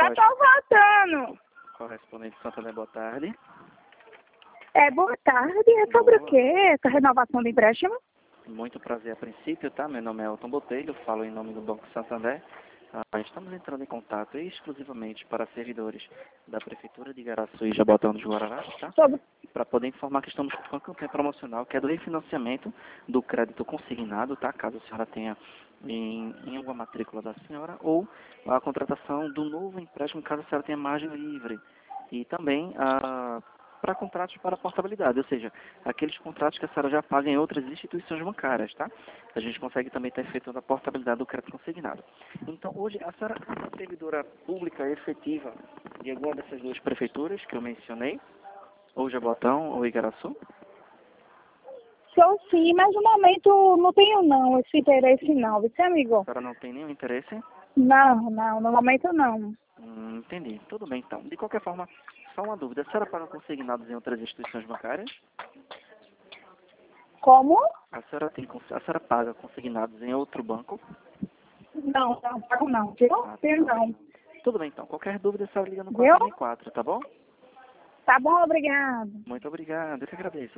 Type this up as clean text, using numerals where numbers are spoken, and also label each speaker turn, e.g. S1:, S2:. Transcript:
S1: Eu tô voltando.
S2: Correspondente Santander, boa tarde.
S1: Boa tarde. É sobre o quê? Essa renovação do empréstimo?
S2: Muito prazer a princípio, tá? Meu nome é Elton Botelho, falo em nome do Banco Santander. Estamos entrando em contato exclusivamente para servidores da Prefeitura de Igaraçu e Jabotão dos Guararapes, tá? Para poder informar que estamos com uma campanha promocional que é do refinanciamento do crédito consignado, tá? Caso a senhora tenha em alguma matrícula da senhora, ou a contratação do novo empréstimo, caso a senhora tenha margem livre. E também para contratos para portabilidade, ou seja, aqueles contratos que a senhora já paga em outras instituições bancárias, tá? A gente consegue também ter feito a portabilidade do crédito consignado. Então, hoje, a senhora é servidora pública efetiva de alguma dessas duas prefeituras que eu mencionei, ou Jabotão ou Igaraçu?
S1: Sou sim, mas no momento não tenho não esse interesse não, viu, amigo?
S2: A senhora não tem nenhum interesse?
S1: Não, no momento não.
S2: Entendi. Tudo bem, então. De qualquer forma, só uma dúvida. A senhora paga consignados em outras instituições bancárias?
S1: Como?
S2: A senhora paga consignados em outro banco?
S1: Não, pago não, viu? Perdão.
S2: Tudo bem, então. Qualquer dúvida, a senhora liga no
S1: Viu?
S2: 404, tá bom?
S1: Tá bom, obrigado.
S2: Muito obrigado. Eu que agradeço.